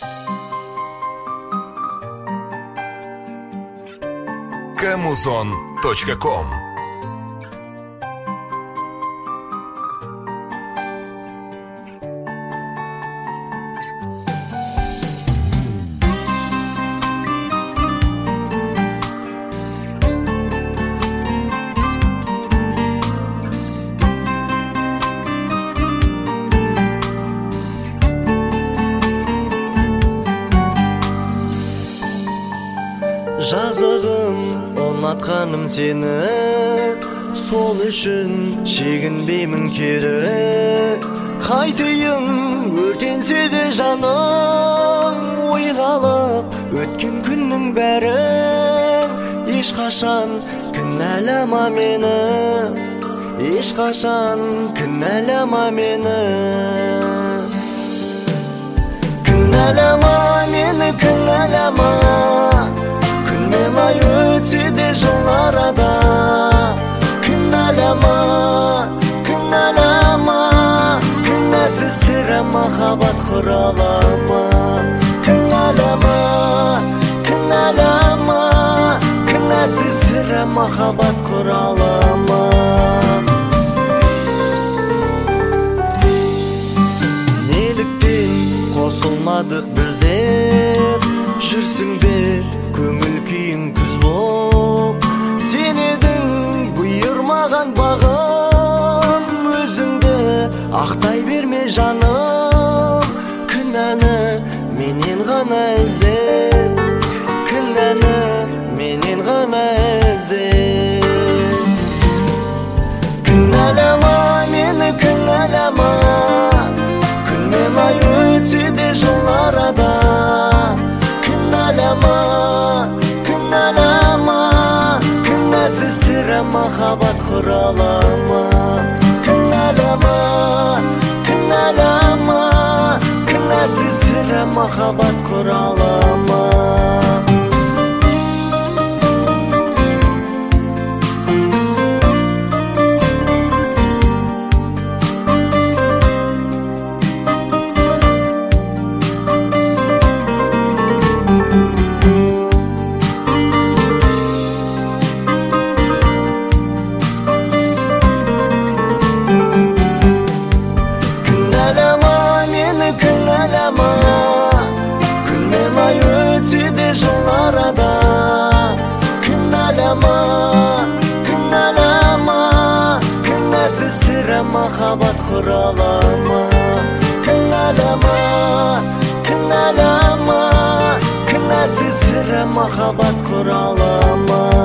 Camuzon.com. Жазығым ұнатқаным сені, сол үшін шегінбеймін кері. Қайтейін өртенсе де жаным, ойғалып өткен күннің бәрін. Ешқашан кінәлама мені, ешқашан кінәлама мені. Кінәлама мені, кінәлама. Күнмен ай өтсе де жыл арада. Кінәлама, кінәлама. Кінәсіз сірә махаббат құралама. Кінәлама, кінәлама. Кінәсіз сірә махаббат құралама. Неліктен қосылмадық біздер, жүрсің бе көңіл күйің күз боп. Сен едің бұйырмаған бағым, өзіңді ақтай берме жаным. Кінәні менен ғана іздеп, кінәні менен ғана іздеп. Кінәлама мені, кінәлама. Күнмен ай өтсе де жыл арада. Кінәлама, кінәлама. Кінәсіз сірә махаббат құралама. Кінәлама, кінәлама. Кінәсіз сірә махаббат құралама. Күнмен ай өтсе де жыл арада. Кінәлама, кінәлама. Кінәсіз сірә махаббат құралама. Кінәлама, кінәлама. Кінәсіз сірә махаббат құралама.